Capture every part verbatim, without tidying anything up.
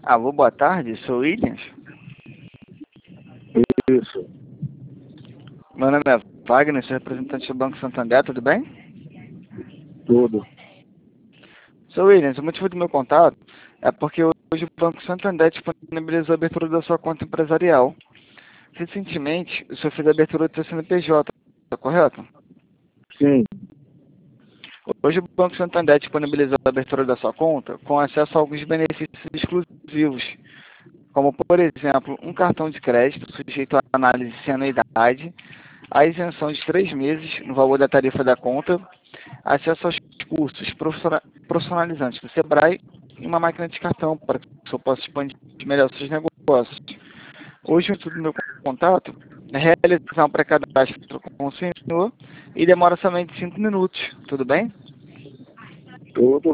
Alô, boa tarde, sou Williams. Isso. Meu nome é Wagner, sou representante do Banco Santander, tudo bem? Tudo. Sou Williams, o motivo do meu contato é porque hoje o Banco Santander disponibilizou a abertura da sua conta empresarial. Recentemente, o senhor fez a abertura do seu C N P J, tá correto? Sim. Hoje o Banco Santander disponibilizou a abertura da sua conta com acesso a alguns benefícios exclusivos, como, por exemplo, um cartão de crédito sujeito à análise sem anuidade, a isenção de três meses no valor da tarifa da conta, acesso aos cursos profissionalizantes do Sebrae e uma máquina de cartão para que o senhor possa expandir melhor seus negócios. Hoje, o intuito do meu contato é realizar um pré-cadastro com o senhor e demora somente cinco minutos, tudo bem? Tudo.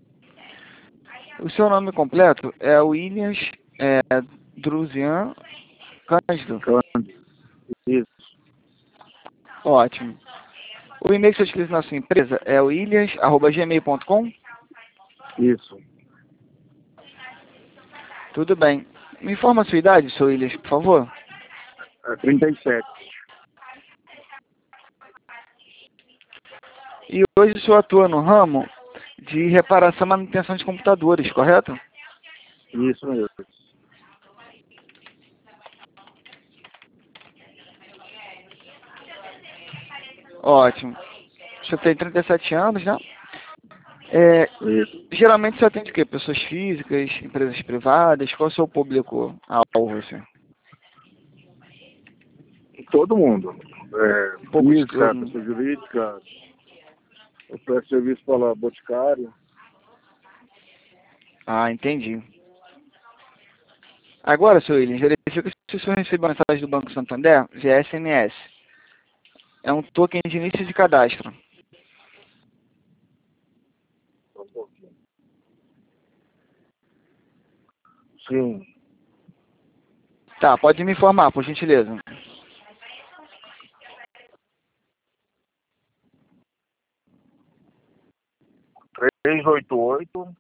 O seu nome completo é Williams é, Druzian Cândido. Isso. Ótimo. O e-mail que você utiliza na sua empresa é williams arroba gmail ponto com? Isso. Tudo bem. Me informa a sua idade, seu Williams, por favor. É trinta e sete. E hoje o senhor atua no ramo de reparação e manutenção de computadores, correto? Isso mesmo. Ótimo. O senhor tem trinta e sete anos, né? É, Isso. geralmente você atende o quê? Pessoas físicas, empresas privadas? Qual é o seu público-alvo, assim? Todo mundo. É, Um pouco de física, tudo. pessoa jurídica, eu presto serviço para boticário. Ah, entendi. Agora, seu Williams, verifica se o senhor recebeu a mensagem do Banco Santander via S M S. É um token de início de cadastro. Só um pouquinho. Sim. Tá, pode me informar, por gentileza. três oito oito,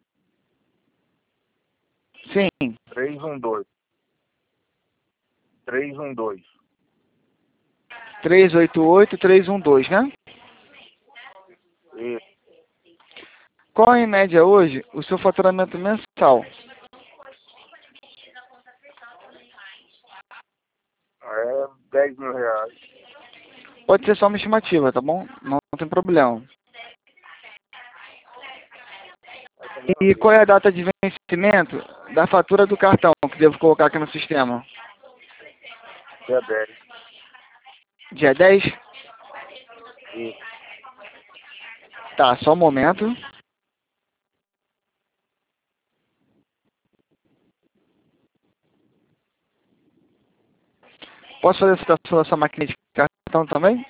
Sim, três um dois. três um dois. três oito oito, três um dois, né? Isso. Qual é, em média, hoje, o seu faturamento mensal? É dez mil reais. Pode ser só uma estimativa, tá bom? Não, não tem problema. E qual é a data de vencimento da fatura do cartão que devo colocar aqui no sistema? Dia dez. Dia dez? Isso. Tá, só um momento. Posso fazer a citação da sua máquina de cartão também?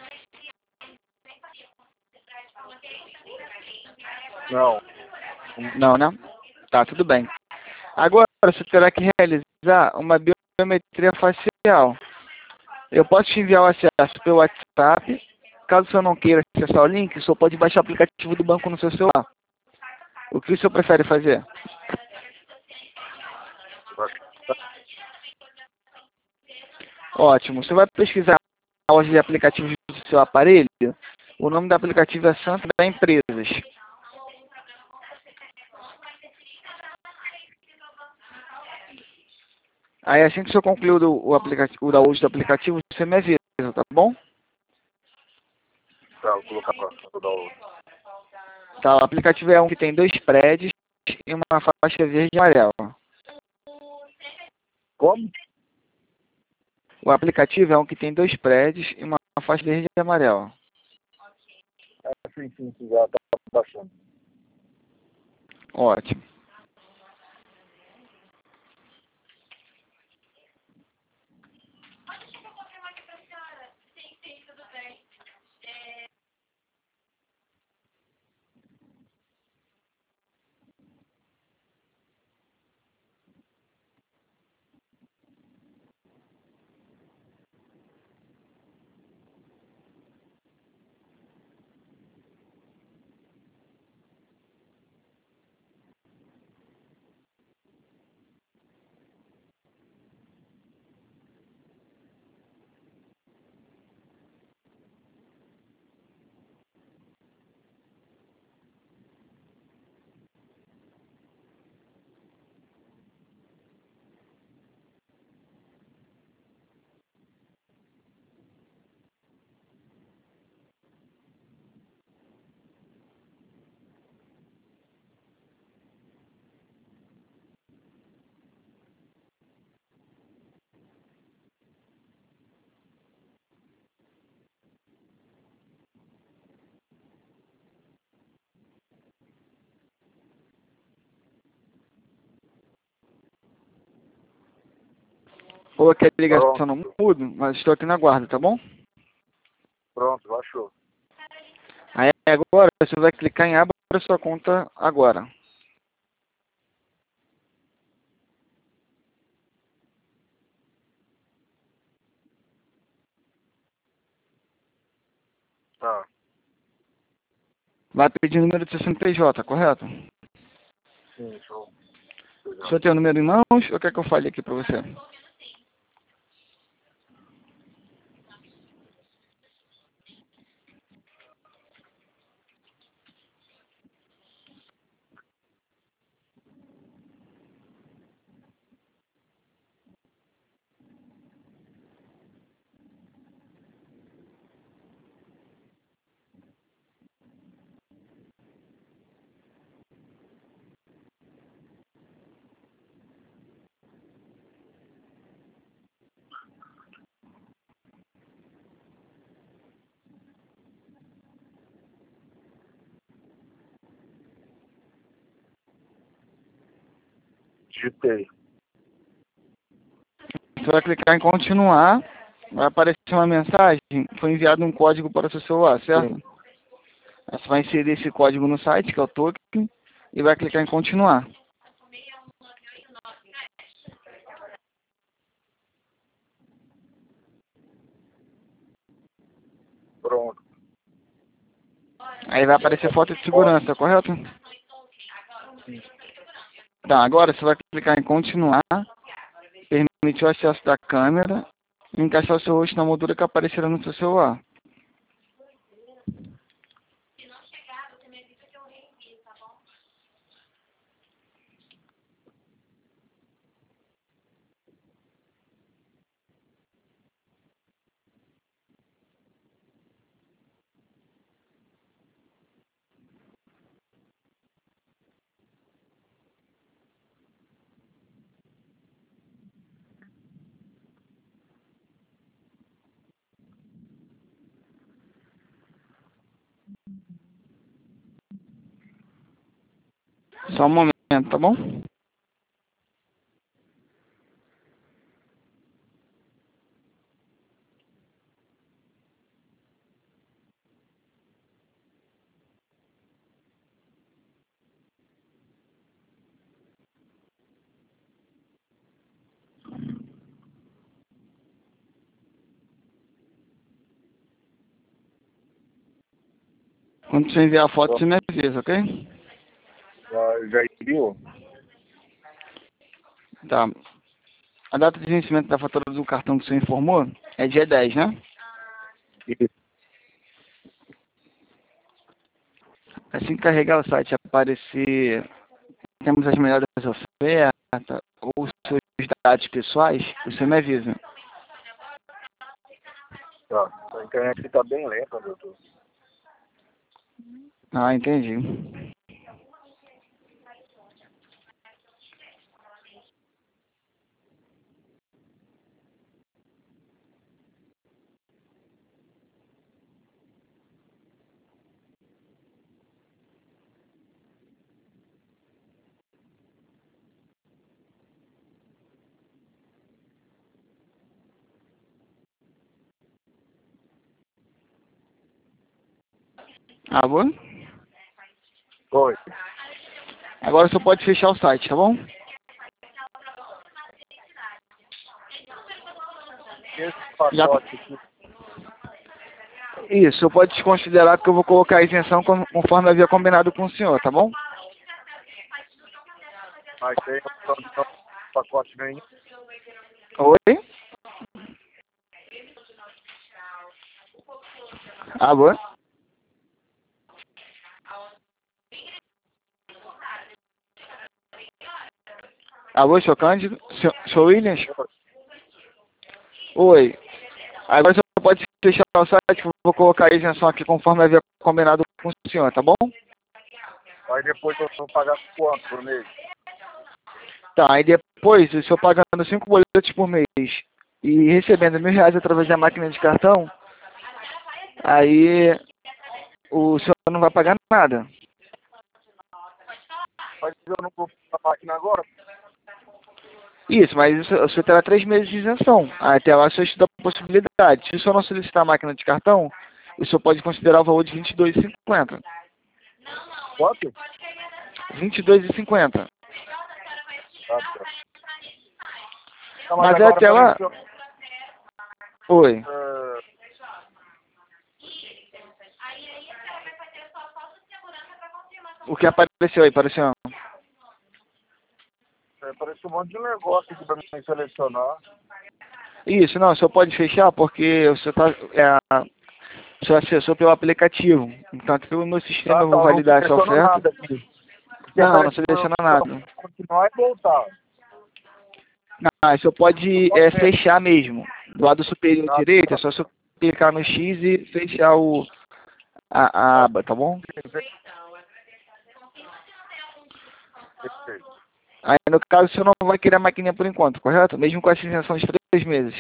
Não. Não, né? Tá, tudo bem. Agora você terá que realizar uma biometria facial. Eu posso te enviar o acesso pelo WhatsApp. Caso o senhor não queira acessar o link, o senhor pode baixar o aplicativo do banco no seu celular. O que o senhor prefere fazer? Ótimo. Você vai pesquisar a loja de aplicativos do seu aparelho. O nome do aplicativo é Santander Empresas. Aí assim que o senhor concluir o, o, aplicativo, o download do aplicativo, você me avisa, tá bom? Tá, vou colocar pra dar o... Tá, o aplicativo é um que tem dois prédios e uma faixa verde e amarela. Como? O aplicativo é um que tem dois prédios e uma faixa verde e amarela. É, sim, sim, sim, já tá baixando. Ótimo. Ou aqui a ligação Pronto. não muda, mas estou aqui na guarda, tá bom? Pronto, baixou. Aí agora você vai clicar em abra sua conta agora. Tá. Vai pedir o número do seu C N P J, correto? Sim, deixa eu O pegar. senhor tem o número em mãos ou quer que eu fale aqui para você? Digitei. Você vai clicar em continuar, vai aparecer uma mensagem, foi enviado um código para o seu celular, certo? Sim. Aí você vai inserir esse código no site, que é o token, e vai clicar em continuar. Pronto. Aí vai aparecer foto de segurança, correto? Sim. Tá, agora você vai clicar em continuar, permitir o acesso da câmera e encaixar o seu rosto na moldura que aparecerá no seu celular. Só um momento, tá bom? Quando você enviar a foto, você me avisa, ok? Já, já enviou? Tá. A data de vencimento da fatura do cartão que você informou é dia dez, né? Isso. Assim que carregar o site aparecer, temos as melhores ofertas ou os seus dados pessoais, você me avisa. Tá. A internet está bem lenta, doutor. Ah, entendi. Ah, bom? Oi. Agora você pode fechar o site, tá bom? Esse Já... pacote aqui. Isso, você pode desconsiderar que eu vou colocar a isenção con- conforme havia combinado com o senhor, tá bom? Mas tem opção de não- pacote nenhum. Oi? Ah, bom? Alô, senhor Cândido? Senhor, senhor Williams? Oi. Agora você pode fechar o site que eu vou colocar a isenção aqui conforme havia combinado com o senhor, tá bom? Aí depois eu vou pagar quanto por mês? Tá, aí depois, o senhor pagando cinco boletos por mês e recebendo mil reais através da máquina de cartão, aí o senhor não vai pagar nada. Mas eu não vou a máquina agora? Isso, mas isso, você terá três meses de isenção. Até lá você estuda a possibilidade. Se o senhor não solicitar a máquina de cartão, o senhor pode considerar o valor de vinte e dois reais e cinquenta centavos. Quanto? vinte e dois reais e cinquenta centavos. Ah, tá. Não, Mas, mas é agora até lá... apareceu, Oi. é, O que apareceu aí, apareceu? é, apareceu um monte de negócio aqui pra mim selecionar. Isso, não, o senhor pode fechar porque você tá, é, o senhor acessou pelo aplicativo. Então, pelo meu sistema Ah, eu tá, vou eu não validar essa seleciono oferta. nada aqui. Porque Não, não apareceu seleciona nada. continuar e voltar. Não, aí o senhor Eu pode posso é, ver. fechar mesmo. Do lado superior Ah, direito, é tá. só você clicar no X e fechar o, a, a aba, tá bom? Perfeito. Aí, no caso, o senhor não vai querer a maquininha por enquanto, correto? Mesmo com essa isenção de três meses.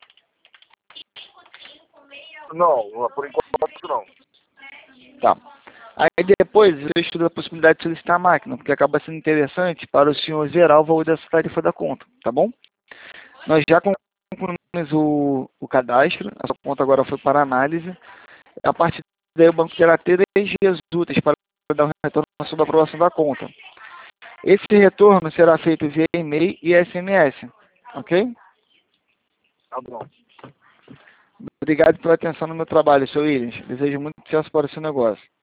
Não, por enquanto não. Tá. Aí depois eu estudo a possibilidade de solicitar a máquina, porque acaba sendo interessante para o senhor zerar o valor dessa tarifa da conta, tá bom? Nós já concluímos o, o cadastro, a sua conta agora foi para análise. A partir daí o banco terá três dias úteis para dar um retorno sobre a aprovação da conta. Esse retorno será feito via e-mail e S M S, ok? Tá bom. Obrigado pela atenção no meu trabalho, seu Williams. Desejo muito sucesso para o seu negócio.